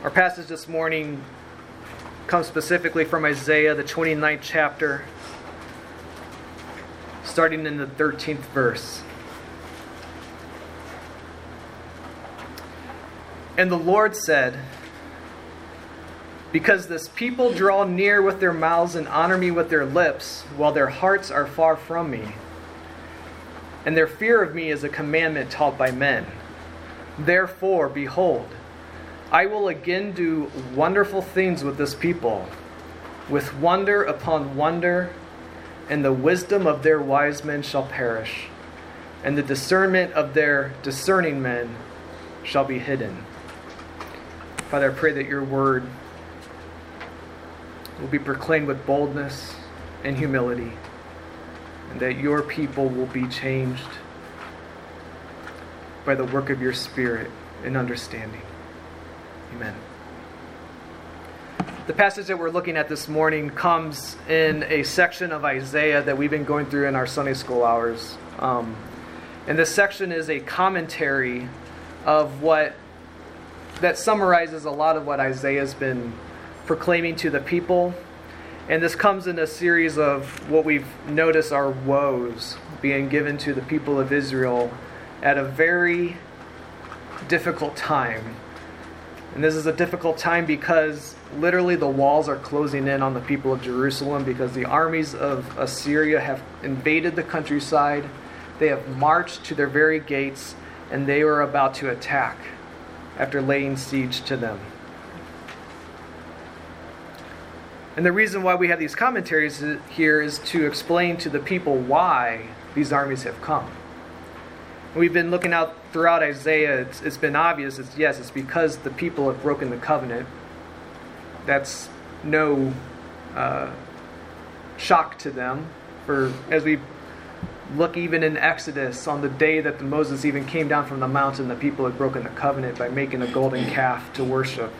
Our passage this morning comes specifically from Isaiah, the 29th chapter, starting in the 13th verse. And the Lord said, "Because this people draw near with their mouths and honor me with their lips, while their hearts are far from me, and their fear of me is a commandment taught by men. Therefore, behold, I will again do wonderful things with this people, with wonder upon wonder, and the wisdom of their wise men shall perish, and the discernment of their discerning men shall be hidden." Father, I pray that your word will be proclaimed with boldness and humility, and that your people will be changed by the work of your Spirit in understanding. Amen. The passage that we're looking at this morning comes in a section of Isaiah that we've been going through in our Sunday school hours. And this section is a commentary of that summarizes a lot of what Isaiah's been proclaiming to the people. And this comes in a series of what we've noticed are woes being given to the people of Israel at a very difficult time. And this is a difficult time because literally the walls are closing in on the people of Jerusalem because the armies of Assyria have invaded the countryside. They have marched to their very gates, and they are about to attack after laying siege to them. And the reason why we have these commentaries here is to explain to the people why these armies have come. We've been looking out throughout Isaiah. It's been obvious. It's because the people have broken the covenant. That's no shock to them. For as we look even in Exodus, on the day that Moses even came down from the mountain, the people had broken the covenant by making a golden calf to worship.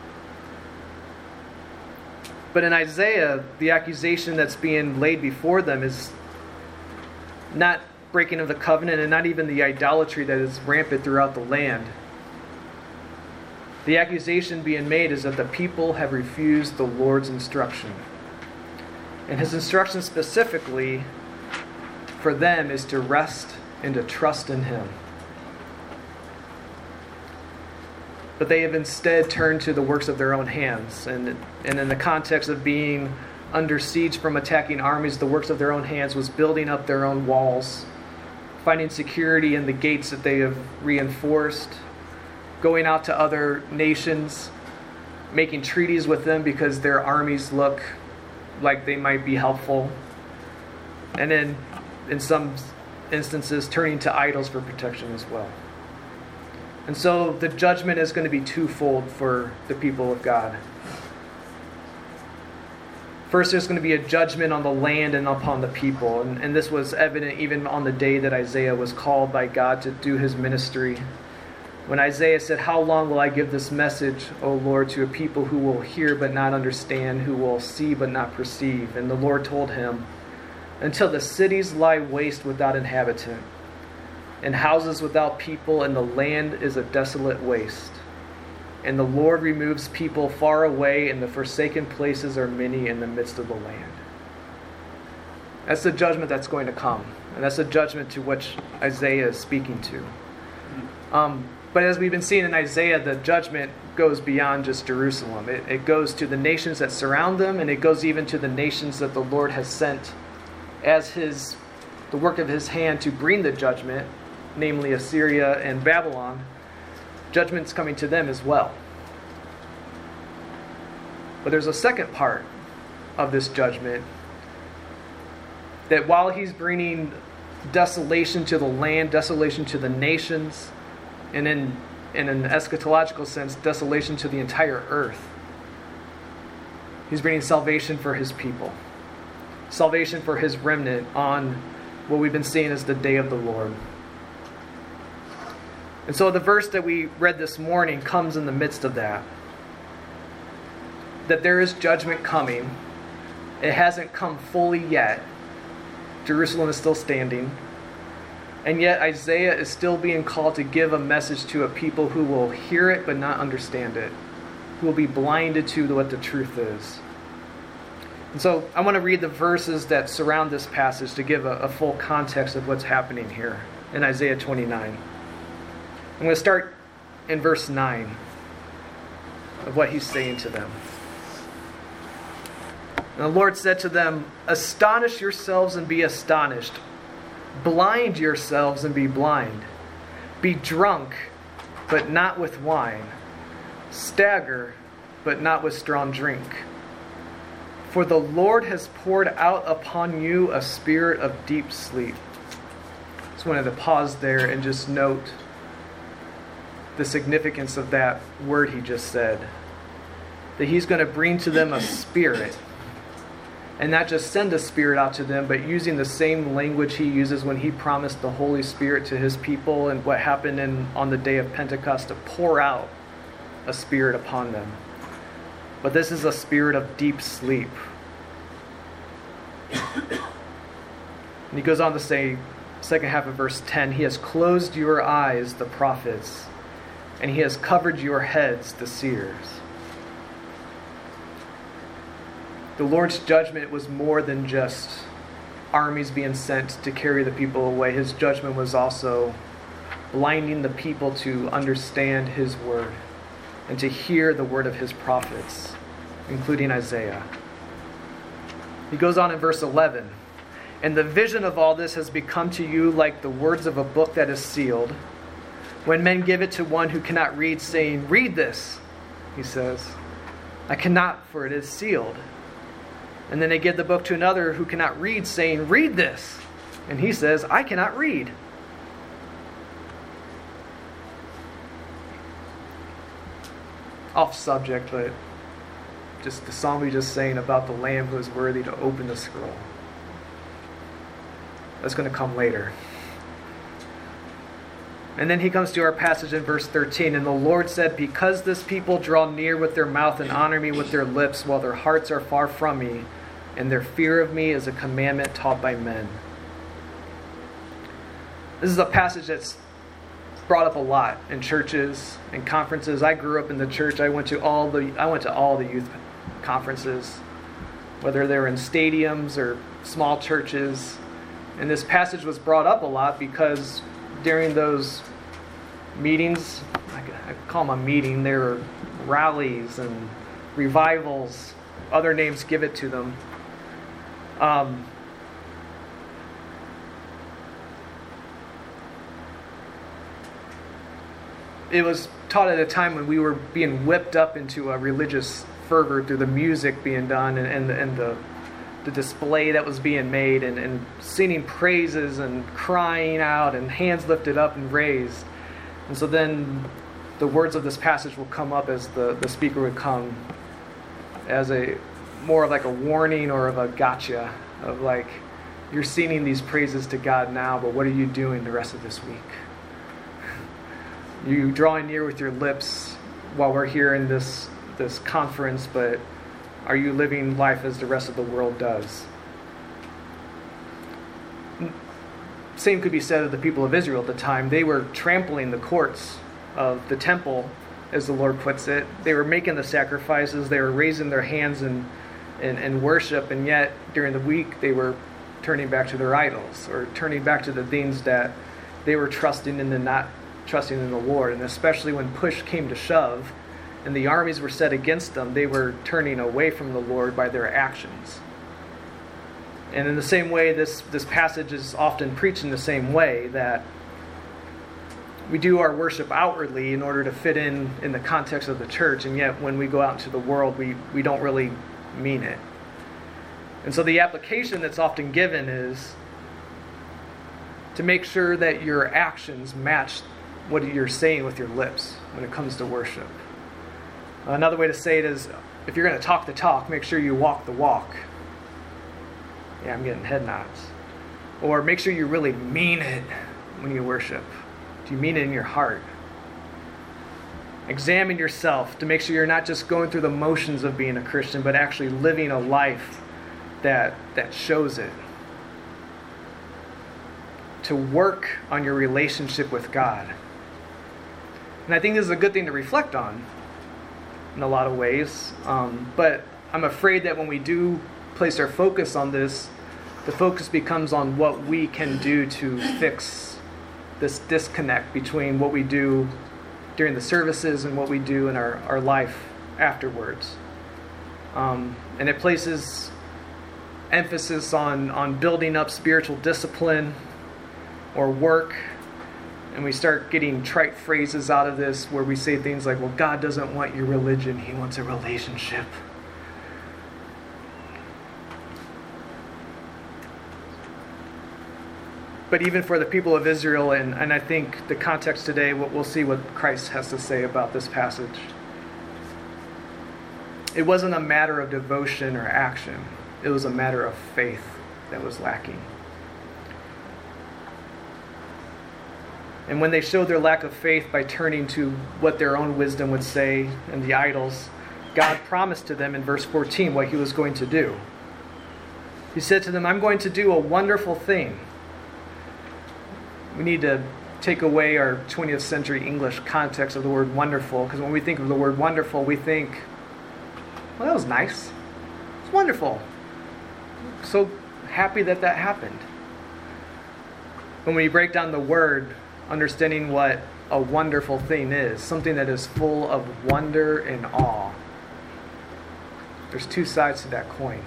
But in Isaiah, the accusation that's being laid before them is not breaking of the covenant and not even the idolatry that is rampant throughout the land. The accusation being made is that the people have refused the Lord's instruction. And his instruction specifically for them is to rest and to trust in him. But they have instead turned to the works of their own hands. And in the context of being under siege from attacking armies, the works of their own hands was building up their own walls, finding security in the gates that they have reinforced, going out to other nations, making treaties with them because their armies look like they might be helpful, and then in some instances turning to idols for protection as well. And so the judgment is going to be twofold for the people of God. First, there's going to be a judgment on the land and upon the people. And this was evident even on the day that Isaiah was called by God to do his ministry. When Isaiah said, "How long will I give this message, O Lord, to a people who will hear but not understand, who will see but not perceive?" And the Lord told him, "Until the cities lie waste without inhabitant, and houses without people, and the land is a desolate waste. And the Lord removes people far away, and the forsaken places are many in the midst of the land." That's the judgment that's going to come. And that's the judgment to which Isaiah is speaking to. But as we've been seeing in Isaiah, the judgment goes beyond just Jerusalem. It goes to the nations that surround them, and it goes even to the nations that the Lord has sent as the work of his hand to bring the judgment, namely Assyria and Babylon. Judgment's coming to them as well. But there's a second part of this judgment, that while he's bringing desolation to the land, desolation to the nations, and in an eschatological sense, desolation to the entire earth, he's bringing salvation for his people. Salvation for his remnant on what we've been seeing as the day of the Lord. And so the verse that we read this morning comes in the midst of that. That there is judgment coming. It hasn't come fully yet. Jerusalem is still standing. And yet Isaiah is still being called to give a message to a people who will hear it but not understand it. who will be blinded to what the truth is. And so I want to read the verses that surround this passage to give a full context of what's happening here in Isaiah 29. I'm going to start in verse 9 of what he's saying to them. And the Lord said to them, "Astonish yourselves and be astonished. Blind yourselves and be blind. Be drunk, but not with wine. Stagger, but not with strong drink. For the Lord has poured out upon you a spirit of deep sleep." Just wanted to pause there and just note the significance of that word he just said. That he's going to bring to them a spirit. And not just send a spirit out to them, but using the same language he uses when he promised the Holy Spirit to his people and what happened on the day of Pentecost, to pour out a spirit upon them. But this is a spirit of deep sleep. And he goes on to say, second half of verse 10, "He has closed your eyes, the prophets, and he has covered your heads, the seers." The Lord's judgment was more than just armies being sent to carry the people away. His judgment was also blinding the people to understand his word and to hear the word of his prophets, including Isaiah. He goes on in verse 11, "And the vision of all this has become to you like the words of a book that is sealed. When men give it to one who cannot read, saying, 'Read this,' he says, 'I cannot, for it is sealed.' And then they give the book to another who cannot read, saying, 'Read this.' And he says, 'I cannot read.'" Off subject, but just the psalm we just sang about the Lamb who is worthy to open the scroll. That's going to come later. And then he comes to our passage in verse 13. "And the Lord said, because this people draw near with their mouth and honor me with their lips, while their hearts are far from me, and their fear of me is a commandment taught by men." This is a passage that's brought up a lot in churches and conferences. I grew up in the church. I went to all the youth conferences, whether they were in stadiums or small churches. And this passage was brought up a lot because during those meetings, I call them a meeting, there were rallies and revivals, other names give it to them. It was taught at a time when we were being whipped up into a religious fervor through the music being done and the display that was being made and singing praises and crying out and hands lifted up and raised. And so then the words of this passage will come up as the speaker would come as a more of like a warning or of a gotcha of like, you're singing these praises to God now, but what are you doing the rest of this week? You drawing near with your lips while we're here in this conference, but are you living life as the rest of the world does? Same could be said of the people of Israel at the time. They were trampling the courts of the temple, as the Lord puts it. They were making the sacrifices. They were raising their hands in worship, and yet during the week they were turning back to their idols or turning back to the things that they were trusting in and not trusting in the Lord. And especially when push came to shove and the armies were set against them, they were turning away from the Lord by their actions. And in the same way, this passage is often preached in the same way, that we do our worship outwardly in order to fit in the context of the church, and yet when we go out into the world, we don't really mean it. And so the application that's often given is to make sure that your actions match what you're saying with your lips when it comes to worship. Another way to say it is, if you're going to talk the talk, make sure you walk the walk. Yeah, I'm getting head nods. Or make sure you really mean it when you worship. Do you mean it in your heart? Examine yourself to make sure you're not just going through the motions of being a Christian, but actually living a life that shows it. To work on your relationship with God. And I think this is a good thing to reflect on. in a lot of ways. But I'm afraid that when we do place our focus on this, the focus becomes on what we can do to fix this disconnect between what we do during the services and what we do in our life afterwards. And it places emphasis on building up spiritual discipline or work. And we start getting trite phrases out of this where we say things like, well, God doesn't want your religion, He wants a relationship. But even for the people of Israel, and I think the context today, we'll see what Christ has to say about this passage. It wasn't a matter of devotion or action. It was a matter of faith that was lacking. And when they showed their lack of faith by turning to what their own wisdom would say and the idols, God promised to them in verse 14 what He was going to do. He said to them, I'm going to do a wonderful thing. We need to take away our 20th century English context of the word wonderful, because when we think of the word wonderful, we think, well, that was nice. It's wonderful. So happy that happened. When we break down the word, understanding what a wonderful thing is, something that is full of wonder and awe, there's two sides to that coin.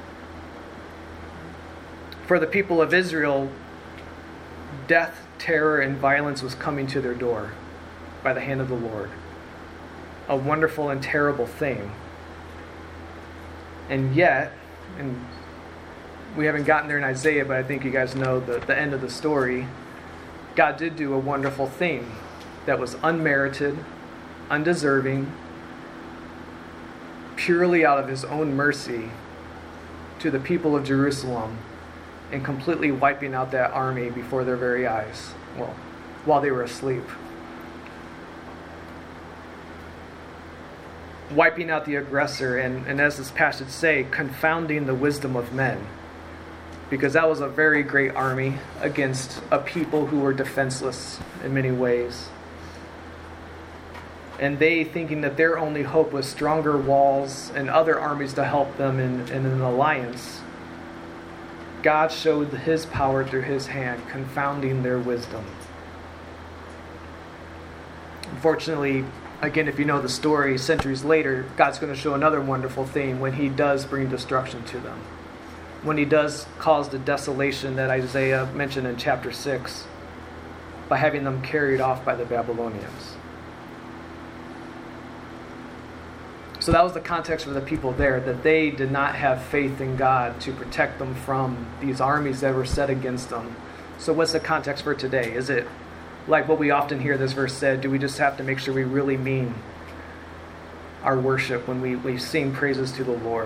For the people of Israel, death, terror, and violence was coming to their door by the hand of the Lord. A wonderful and terrible thing. And yet, and we haven't gotten there in Isaiah, but I think you guys know the end of the story, God did do a wonderful thing that was unmerited, undeserving, purely out of His own mercy to the people of Jerusalem, and completely wiping out that army before their very eyes, well, while they were asleep. Wiping out the aggressor, and as this passage say, confounding the wisdom of men. Because that was a very great army against a people who were defenseless in many ways. And they, thinking that their only hope was stronger walls and other armies to help them in an alliance, God showed His power through His hand, confounding their wisdom. Unfortunately, again, if you know the story, centuries later, God's going to show another wonderful thing when He does bring destruction to them. When He does cause the desolation that Isaiah mentioned in chapter 6 by having them carried off by the Babylonians. So that was the context for the people there, that they did not have faith in God to protect them from these armies that were set against them. So what's the context for today? Is it like what we often hear this verse said, do we just have to make sure we really mean our worship when we sing praises to the Lord?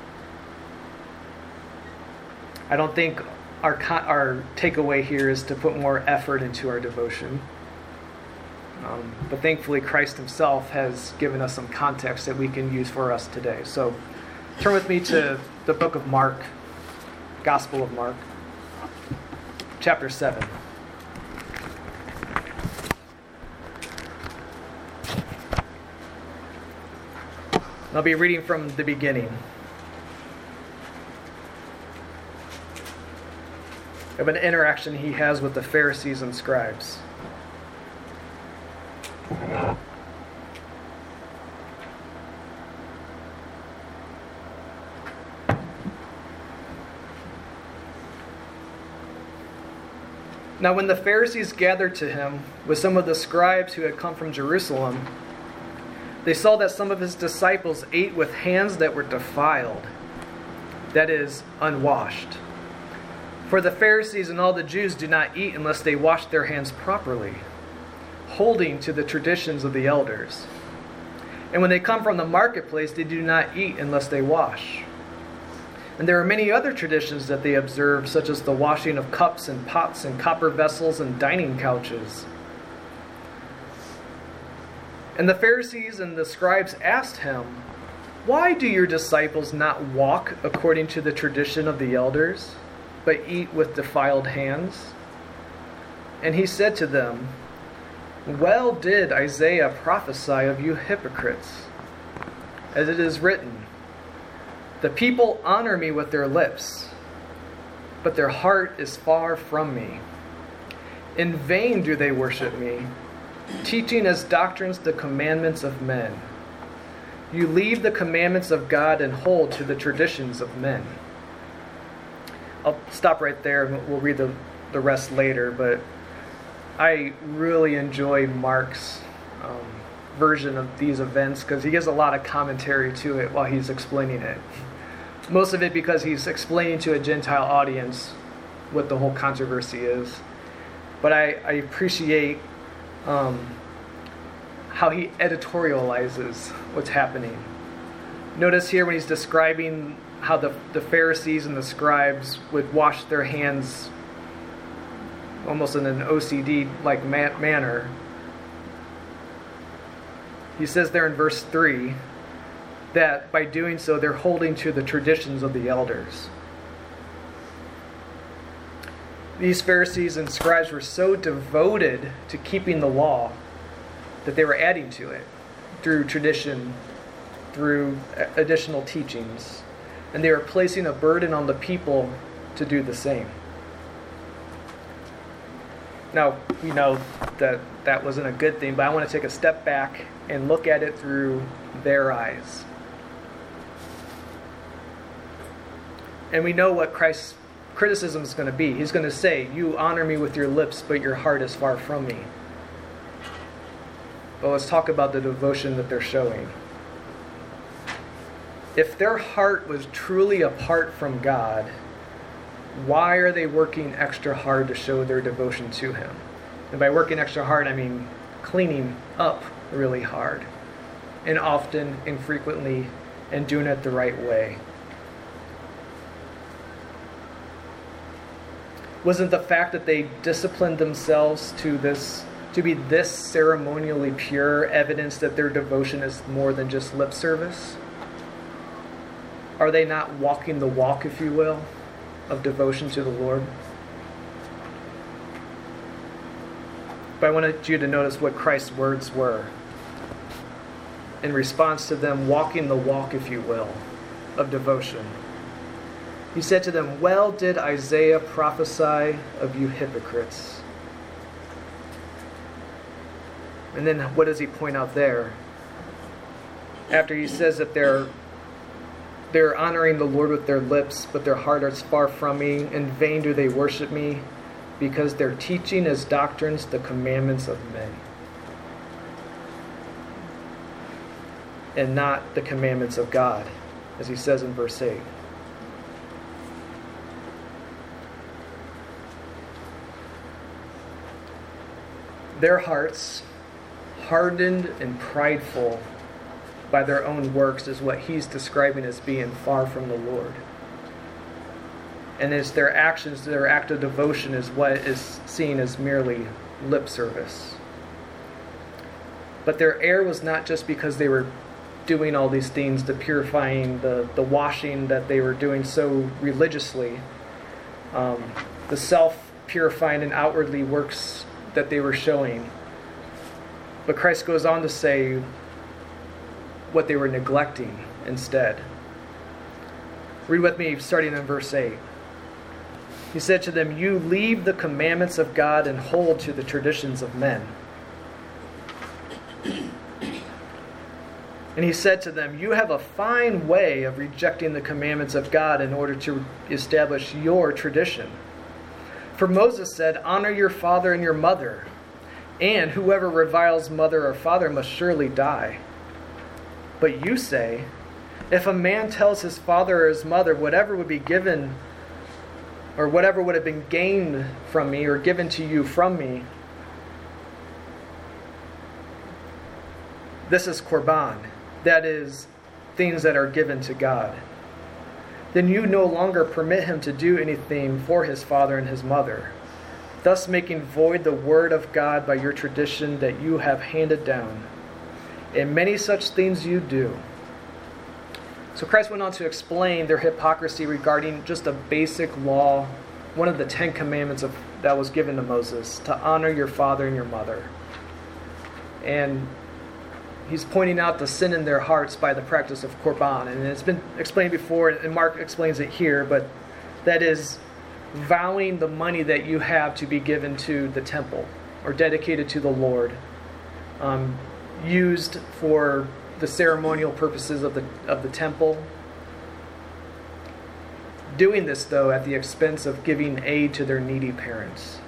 I don't think our takeaway here is to put more effort into our devotion. But thankfully, Christ Himself has given us some context that we can use for us today. So turn with me to the book of Mark, Gospel of Mark, chapter 7. I'll be reading from the beginning. Of an interaction He has with the Pharisees and scribes. Now when the Pharisees gathered to Him with some of the scribes who had come from Jerusalem, they saw that some of His disciples ate with hands that were defiled, that is, unwashed. For the Pharisees and all the Jews do not eat unless they wash their hands properly, holding to the traditions of the elders. And when they come from the marketplace, they do not eat unless they wash. And there are many other traditions that they observe, such as the washing of cups and pots and copper vessels and dining couches. And the Pharisees and the scribes asked Him, "Why do your disciples not walk according to the tradition of the elders, but eat with defiled hands?" And He said to them, "Well did Isaiah prophesy of you hypocrites. as it is written, "The people honor me with their lips, but their heart is far from me. In vain do they worship me, teaching as doctrines the commandments of men. You leave the commandments of God and hold to the traditions of men." I'll stop right there and we'll read the rest later, but I really enjoy Mark's version of these events because he gives a lot of commentary to it while he's explaining it. Most of it because he's explaining to a Gentile audience what the whole controversy is. But I appreciate how he editorializes what's happening. Notice here when he's describing how the Pharisees and the scribes would wash their hands almost in an OCD-like manner. He says there in verse 3 that by doing so they're holding to the traditions of the elders. These Pharisees and scribes were so devoted to keeping the law that they were adding to it through tradition, through additional teachings. And they were placing a burden on the people to do the same. Now, we know that that wasn't a good thing, but I want to take a step back and look at it through their eyes. And we know what Christ's criticism is going to be. He's going to say, "You honor me with your lips, but your heart is far from me." But let's talk about the devotion that they're showing. If their heart was truly apart from God, why are they working extra hard to show their devotion to Him? And by working extra hard, I mean cleaning up really hard, and often, and frequently, and doing it the right way. Wasn't the fact that they disciplined themselves to be this ceremonially pure evidence that their devotion is more than just lip service? Are they not walking the walk, if you will, of devotion to the Lord? But I wanted you to notice what Christ's words were in response to them walking the walk, if you will, of devotion. He said to them, "Well did Isaiah prophesy of you hypocrites." And then what does he point out there? After he says that they're honoring the Lord with their lips, but their heart is far from me. In vain do they worship me, because they're teaching as doctrines the commandments of men, and not the commandments of God, as he says in verse 8. Their hearts, hardened and prideful by their own works, is what he's describing as being far from the Lord. And it's their actions, their act of devotion, is what is seen as merely lip service. But their error was not just because they were doing all these things, the purifying, the washing that they were doing so religiously, the self-purifying and outwardly works that they were showing. But Christ goes on to say what they were neglecting instead. Read with me starting in verse 8. He said to them, "You leave the commandments of God and hold to the traditions of men." And he said to them, "You have a fine way of rejecting the commandments of God in order to establish your tradition. For Moses said, 'Honor your father and your mother,' and whoever reviles mother or father must surely die. But you say, 'If a man tells his father or his mother, whatever would be given, or whatever would have been gained from me or given to you from me, this is korban,' that is, things that are given to God, then you no longer permit him to do anything for his father and his mother, thus making void the word of God by your tradition that you have handed down. And many such things you do." So Christ went on to explain their hypocrisy regarding just a basic law, one of the 10 commandments that was given to Moses, to honor your father and your mother. And he's pointing out the sin in their hearts by the practice of Korban. And it's been explained before, and Mark explains it here, but that is vowing the money that you have to be given to the temple or dedicated to the Lord, used for the ceremonial purposes of the temple. Doing this, though, at the expense of giving aid to their needy parents.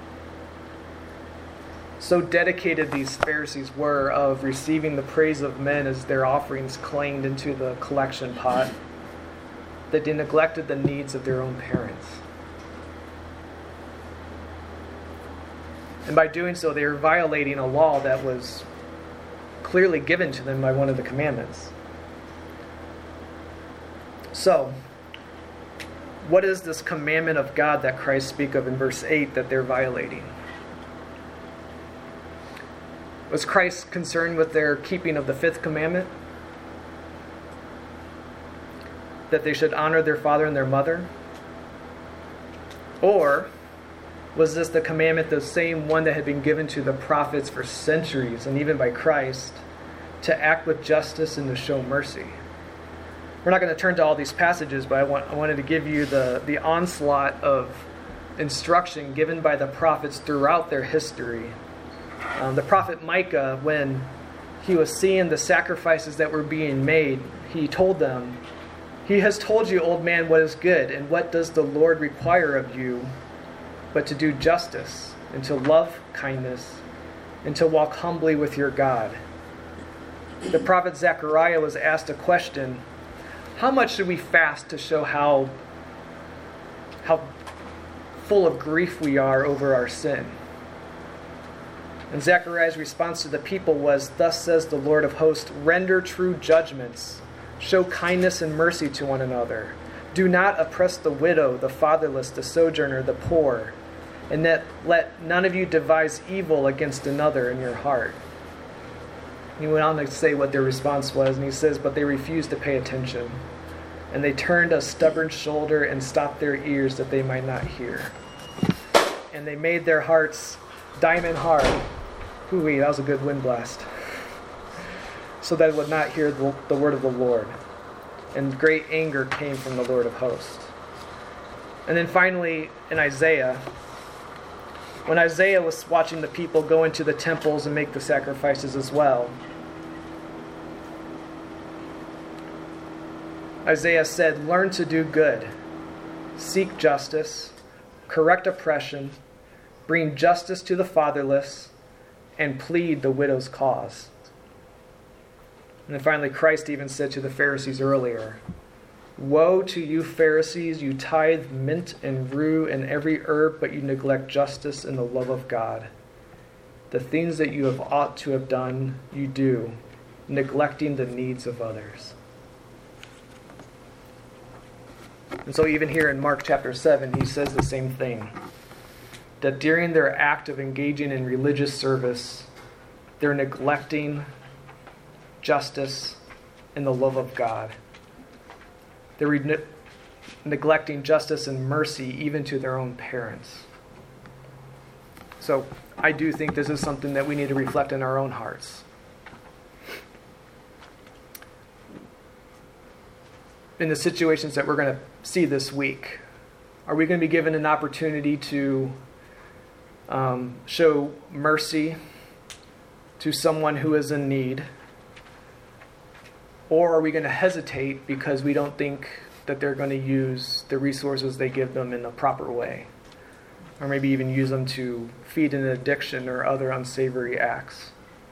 So dedicated these Pharisees were of receiving the praise of men as their offerings clanged into the collection pot, that they neglected the needs of their own parents. And by doing so, they were violating a law that was clearly given to them by one of the commandments. So, what is this commandment of God that Christ speaks of in verse 8 that they're violating? Was Christ concerned with their keeping of the fifth commandment? That they should honor their father and their mother? Or was this the commandment, the same one that had been given to the prophets for centuries, and even by Christ, to act with justice and to show mercy? We're not going to turn to all these passages, but I wanted to give you the onslaught of instruction given by the prophets throughout their history. The prophet Micah, when he was seeing the sacrifices that were being made, he told them, "He has told you, old man, what is good, and what does the Lord require of you, but to do justice, and to love kindness, and to walk humbly with your God." The prophet Zechariah was asked a question: how much should we fast to show how full of grief we are over our sin? And Zechariah's response to the people was, "Thus says the Lord of hosts, render true judgments, show kindness and mercy to one another. Do not oppress the widow, the fatherless, the sojourner, the poor, and let none of you devise evil against another in your heart." He went on to say what their response was, and he says, "But they refused to pay attention, and they turned a stubborn shoulder and stopped their ears that they might not hear. And they made their hearts diamond hard." Hooey, that was a good wind blast. "So that it would not hear the word of the Lord. And great anger came from the Lord of hosts." And then finally, in Isaiah, when Isaiah was watching the people go into the temples and make the sacrifices as well, Isaiah said, "Learn to do good, seek justice, correct oppression, bring justice to the fatherless, and plead the widow's cause." And then finally, Christ even said to the Pharisees earlier, "Woe to you, Pharisees, you tithe mint and rue and every herb, but you neglect justice and the love of God. The things that you have ought to have done, you do, neglecting the needs of others." And so even here in Mark chapter 7, he says the same thing. That during their act of engaging in religious service, they're neglecting justice and the love of God. They're neglecting justice and mercy even to their own parents. So I do think this is something that we need to reflect in our own hearts. In the situations that we're going to see this week, are we going to be given an opportunity to show mercy to someone who is in need? Or are we going to hesitate because we don't think that they're going to use the resources they give them in a proper way? Or maybe even use them to feed an addiction or other unsavory acts?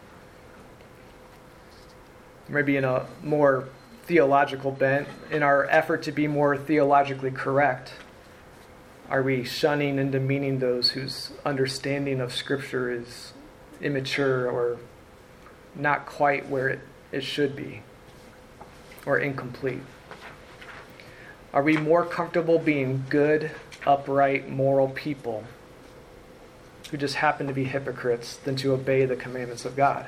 Maybe in a more theological bent, in our effort to be more theologically correct, are we shunning and demeaning those whose understanding of Scripture is immature or not quite where it should be, or incomplete? Are we more comfortable being good, upright, moral people who just happen to be hypocrites than to obey the commandments of God?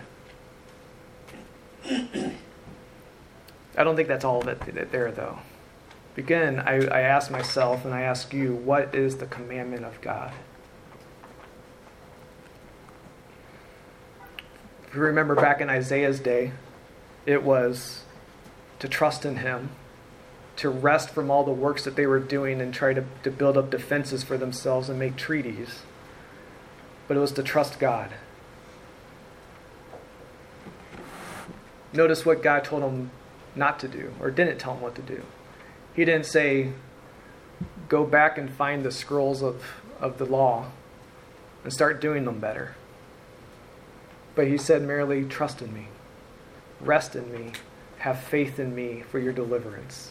I don't think that's all of it there, though. Again, I ask myself and I ask you, what is the commandment of God? If you remember back in Isaiah's day, it was to trust in him, to rest from all the works that they were doing and try to build up defenses for themselves and make treaties. But it was to trust God. Notice what God told them not to do, or didn't tell them what to do. He didn't say, go back and find the scrolls of the law and start doing them better. But he said merely, trust in me, rest in me, have faith in me for your deliverance.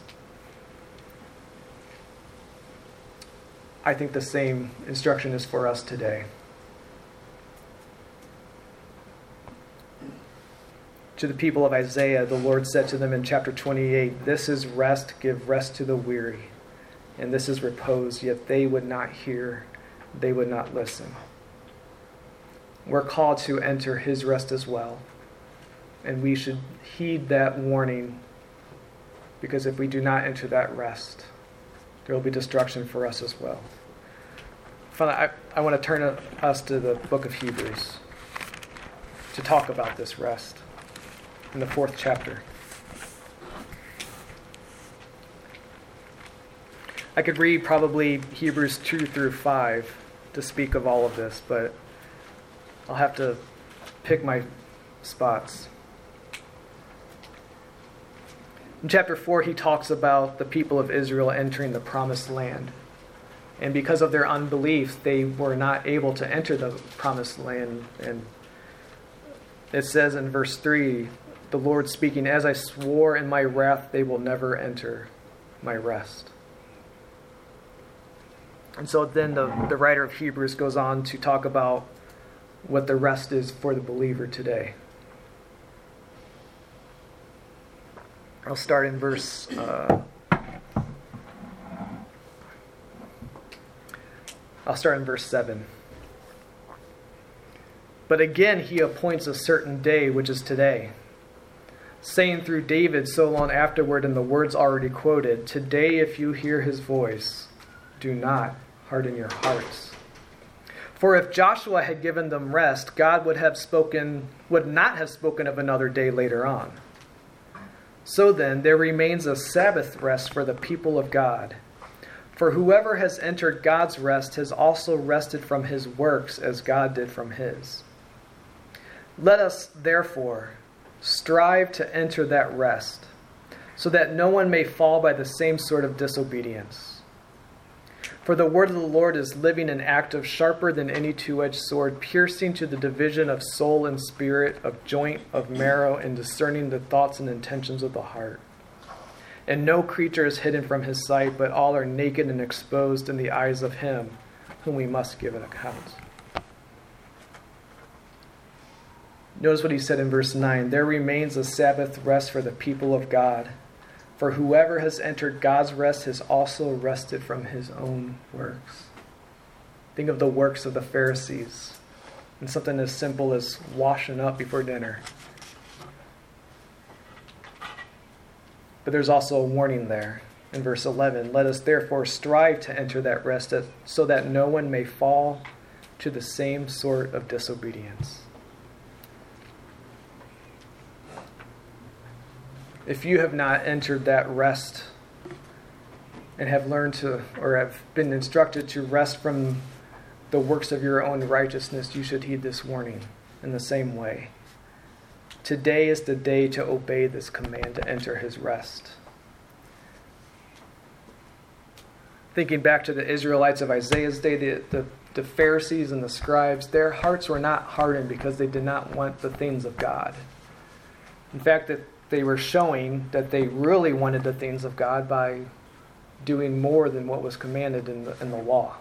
I think the same instruction is for us today. To the people of Isaiah, the Lord said to them in chapter 28, this is rest, give rest to the weary, and this is repose, yet they would not hear, they would not listen. We're called to enter his rest as well, and we should heed that warning, because if we do not enter that rest, there will be destruction for us as well. Finally, I want to turn us to the book of Hebrews to talk about this rest in the 4th chapter. I could read probably Hebrews 2 through 5 to speak of all of this, but I'll have to pick my spots. In chapter 4, he talks about the people of Israel entering the promised land. And because of their unbelief, they were not able to enter the promised land. And it says in verse 3, the Lord speaking, as I swore in my wrath, they will never enter my rest. And so then the writer of Hebrews goes on to talk about what the rest is for the believer today. I'll start in verse 7. But again he appoints a certain day, which is today, saying through David so long afterward in the words already quoted, today if you hear his voice, do not harden your hearts. For if Joshua had given them rest, God would not have spoken of another day later on. So then, there remains a Sabbath rest for the people of God. For whoever has entered God's rest has also rested from his works as God did from his. Let us, therefore, strive to enter that rest, so that no one may fall by the same sort of disobedience. For the word of the Lord is living and active, sharper than any two-edged sword, piercing to the division of soul and spirit, of joint, of marrow, and discerning the thoughts and intentions of the heart. And no creature is hidden from his sight, but all are naked and exposed in the eyes of him whom we must give an account. Notice what he said in verse 9. There remains a Sabbath rest for the people of God. For whoever has entered God's rest has also rested from his own works. Think of the works of the Pharisees and something as simple as washing up before dinner. But there's also a warning there in verse 11. Let us therefore strive to enter that rest so that no one may fall to the same sort of disobedience. If you have not entered that rest and have learned to, or have been instructed to rest from the works of your own righteousness, you should heed this warning in the same way. Today is the day to obey this command to enter his rest. Thinking back to the Israelites of Isaiah's day, the Pharisees and the scribes, their hearts were not hardened because they did not want the things of God. In fact, that they were showing that they really wanted the things of God by doing more than what was commanded in the law.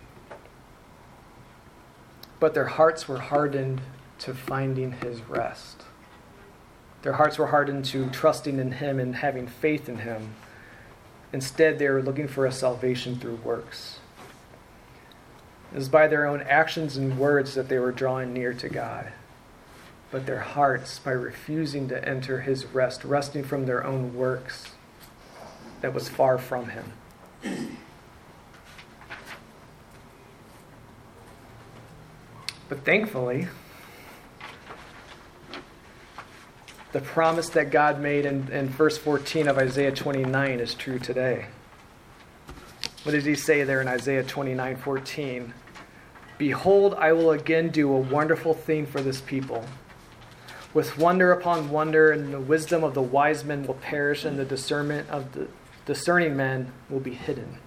But their hearts were hardened to finding his rest. Their hearts were hardened to trusting in him and having faith in him. Instead, they were looking for a salvation through works. It was by their own actions and words that they were drawing near to God. But their hearts, by refusing to enter his rest, resting from their own works, that was far from him. But thankfully, the promise that God made in verse 14 of Isaiah 29 is true today. What does he say there in Isaiah 29:14? Behold, I will again do a wonderful thing for this people. With wonder upon wonder, and the wisdom of the wise men will perish, and the discernment of the discerning men will be hidden.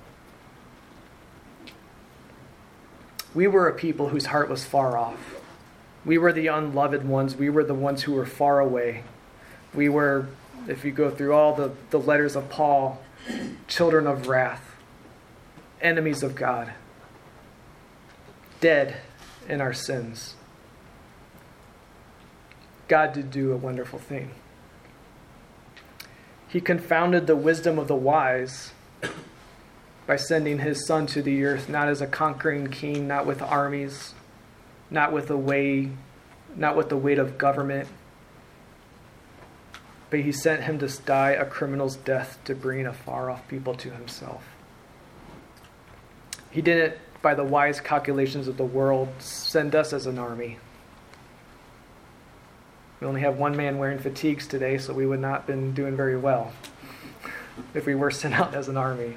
We were a people whose heart was far off. We were the unloved ones. We were the ones who were far away. We were, if you go through all the letters of Paul, children of wrath, enemies of God, dead in our sins. God did do a wonderful thing. He confounded the wisdom of the wise by sending his Son to the earth, not as a conquering king, not with armies, not with the weight of government, but he sent him to die a criminal's death to bring a far-off people to himself. He didn't, by the wise calculations of the world, send us as an army. We only have one man wearing fatigues today, so we would not have been doing very well if we were sent out as an army.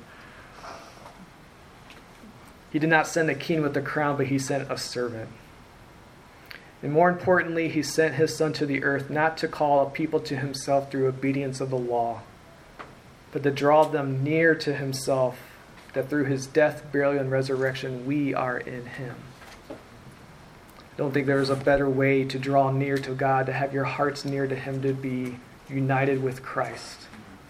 He did not send a king with a crown, but he sent a servant. And more importantly, he sent his Son to the earth not to call a people to himself through obedience of the law, but to draw them near to himself, that through his death, burial, and resurrection, we are in him. I don't think there is a better way to draw near to God, to have your hearts near to him, to be united with Christ.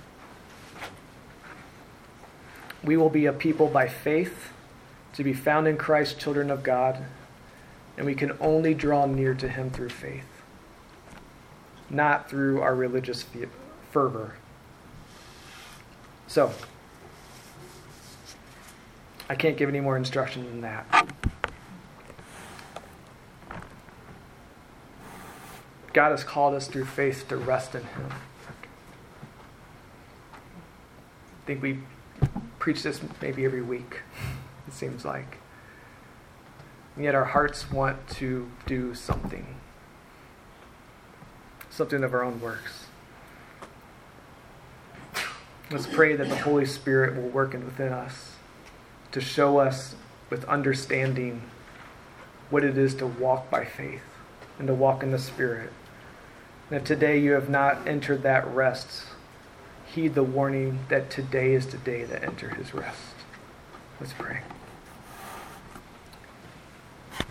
We will be a people by faith, to be found in Christ, children of God, and we can only draw near to him through faith, not through our religious fervor. So, I can't give any more instruction than that. God has called us through faith to rest in him. I think we preach this maybe every week, it seems like. And yet our hearts want to do something of our own works. Let's pray that the Holy Spirit will work within us to show us with understanding what it is to walk by faith and to walk in the Spirit. And if today you have not entered that rest, heed the warning that today is the day that enter his rest. Let's pray.